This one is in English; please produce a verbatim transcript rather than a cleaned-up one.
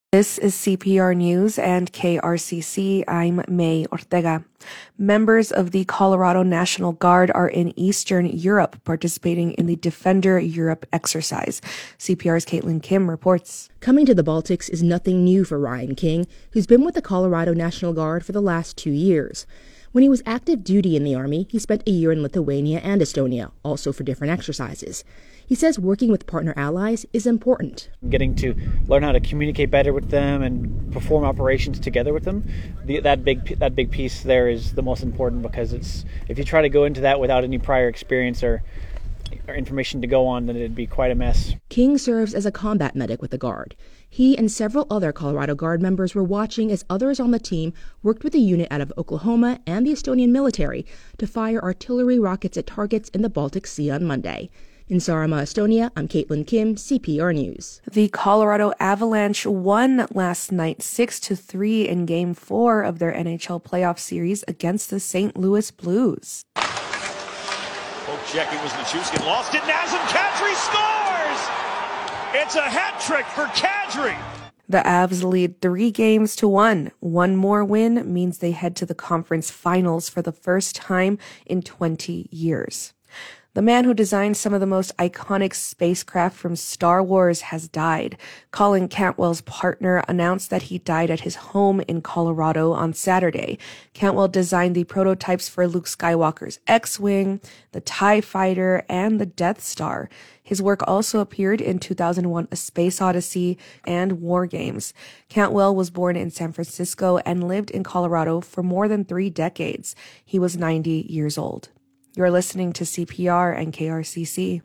This is C P R News and K R C C. I'm May Ortega. Members of the Colorado National Guard are in Eastern Europe participating in the Defender Europe exercise. C P R's Caitlin Kim reports. Coming to the Baltics is nothing new for Ryan King, who's been with the Colorado National Guard for the last two years. When he was active duty in the Army, he spent a year in Lithuania and Estonia, also for different exercises. He says working with partner allies is important. Getting to learn how to communicate better with them and perform operations together with them, the, that big that big piece there is the most important, because it's if you try to go into that without any prior experience or, or information to go on, then it'd be quite a mess. King serves as a combat medic with the Guard. He and several other Colorado Guard members were watching as others on the team worked with a unit out of Oklahoma and the Estonian military to fire artillery rockets at targets in the Baltic Sea on Monday. In Saaremaa, Estonia, I'm Caitlin Kim, C P R News. The Colorado Avalanche won last night six to three in Game four of their N H L playoff series against the Saint Louis Blues. Poke check, it was Nichushkin, lost it, Nazem Kadri scores! It's a hat trick for Kadri! The Avs lead three games to one. One more win means they head to the conference finals for the first time in twenty years. The man who designed some of the most iconic spacecraft from Star Wars has died. Colin Cantwell's partner announced that he died at his home in Colorado on Saturday. Cantwell designed the prototypes for Luke Skywalker's X-Wing, the TIE Fighter, and the Death Star. His work also appeared in two thousand one A Space Odyssey and War Games. Cantwell was born in San Francisco and lived in Colorado for more than three decades. He was ninety years old. You're listening to C P R and K R C C.